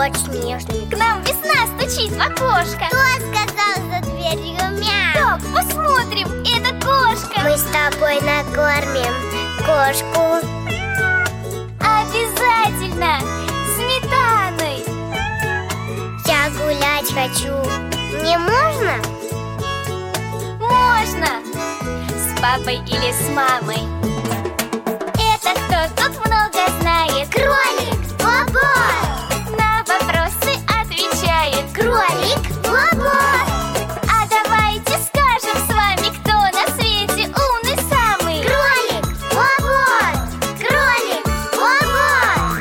очень нежный. К нам весна стучит в окошко. Кто сказал за дверью мяу? Так, посмотрим, это кошка. Мы с тобой накормим кошку. Обязательно сметаной. Я гулять хочу. Не можно? Можно. С папой или с мамой. Это кто тут много знает? Кролик, бобо! На вопросы отвечает Кролик, бобо! А давайте скажем с вами, кто на свете умный самый. Кролик, бобо! Кролик, бобо!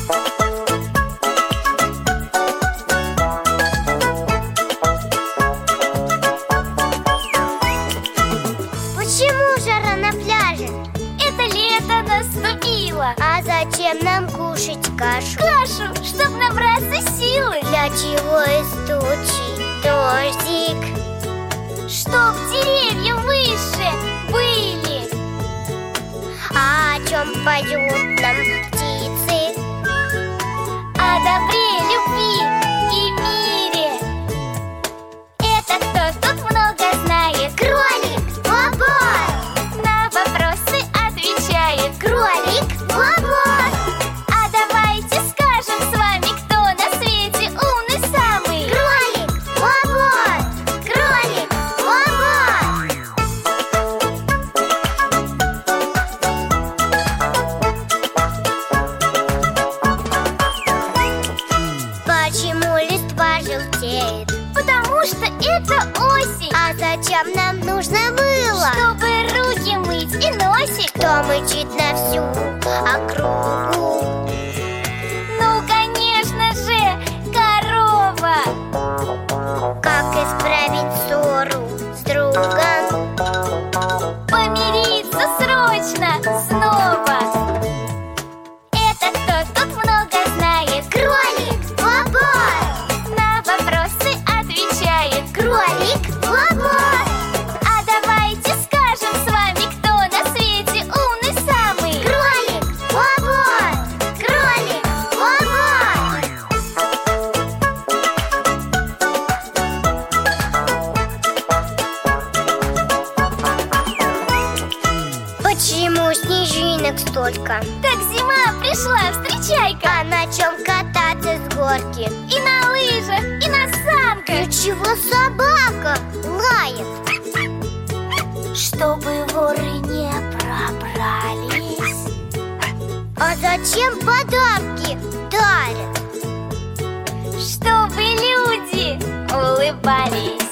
Почему жара на пляже? Это лето наступило. А зачем нам кушать кашу? Кашу, чтоб набраться силы. Для чего из тучи дождик? Чтоб деревья выше были. А о чем поют нам птицы? О добре, любви и мире. Это кто тут много знает? Кролик, бобо! На вопросы отвечает. Кролик, бобо! А давайте скажем с вами, кто на свете умный самый. Кролик, бобо! Кролик, бобо! Почему листва желтеет? Потому что это осень. А зачем нам нужно было? Чтобы руки мыть и носик. Кто мычит на всю округу? Ну, конечно же, корова. Как исправить ссору с другом? Помириться срочно снова. Это кто тут много знает? Кролик, бобо! На вопросы отвечает. Кролик, бобо! А давайте скажем с вами, кто на свете умный самый. Кролик, бобо! Кролик, бобо! Почему снежинок столько? Так зима пришла, встречай-ка. А на чем кататься с горки? И на лыжах, и на санках. Ну чего собака лает? Чтобы воры не пробрались. А зачем подарки дарят? Чтобы люди улыбались.